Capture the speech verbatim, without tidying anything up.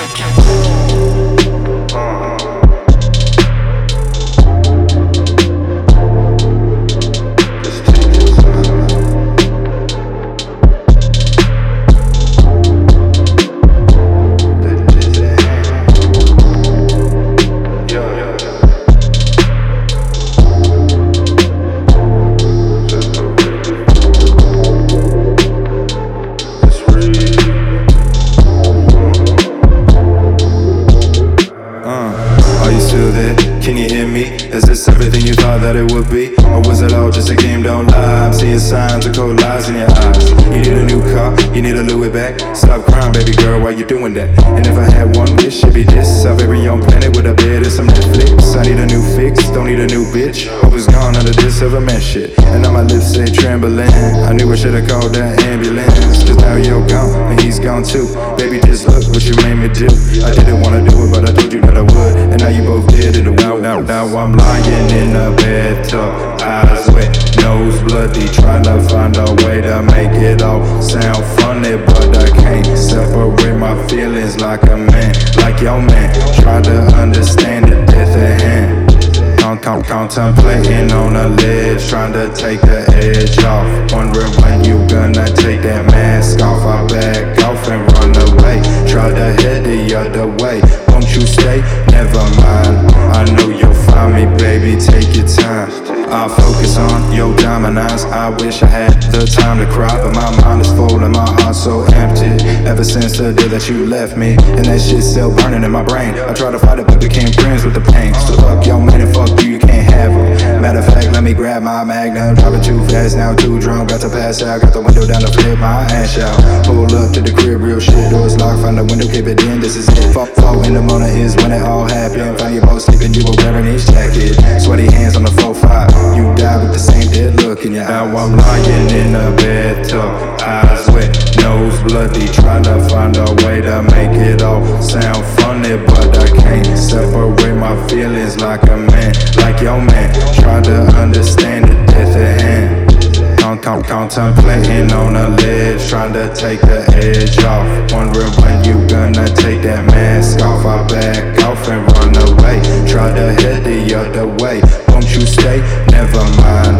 Can you hear me? Is this everything you thought that it would be? Or was it all just a game? Don't lie, I'm seeing signs of cold lies in your eyes. You need a new car, you need a Louis bag. Stop crying, baby girl, why you doing that? And if I had one wish, it'd be this: our very own planet with a bed and some Netflix. I need a new fix, don't need a new bitch. Hope it's gone under this of a man shit. And now my lips say trembling. I knew I should've called that ambulance, cause now you're gone and he's gone too. Baby, just look what you made me do. I didn't wanna do it, but I told you that I would. And now you both did it. Now, now, now I'm lying in a bathtub, eyes wet, nose bloody, trying to find a way to make it all sound funny, but I can't separate my feelings like a man, like your man. Try to understand it, death at hand. Con con contemplating on a ledge, trying to take the edge off. Wondering when you gonna take that mask off. I back off and run away. Try to head the other way. Won't you stay? Never mind. I know you'll find me, baby. Take your time. I'll focus on your diamond eyes. I wish I had the time to cry, but my mind is full and my heart's so empty. Ever since the day that you left me, and that shit's still burning in my brain. I tried to fight it, but became friends with the pain. So fuck your man and fuck you, you can't have him. Matter of fact, let me grab my magnum. Driving too fast, now too drunk, got to pass out. Got the window down to flip my ass out. Pull up to the crib, real shit, doors locked. Find the window, keep it in, this is it. Fuck, four in the morning is when it all happened. Find you both sleeping, you were wearing each jacket. Sweaty hands on the four five. You died with the same dead look in your eyes. Now I'm lying in a bathtub, eyes wet, nose bloody, trying to find a way to make it all sound funny, but I can't separate my feelings like a man, like your man. Try to understand it, death at hand. Con con contemplating on a ledge, trying to take the edge off. Wondering when you gonna take that mask off. I back off and run away. Try to head the other way. Won't you stay? Never mind.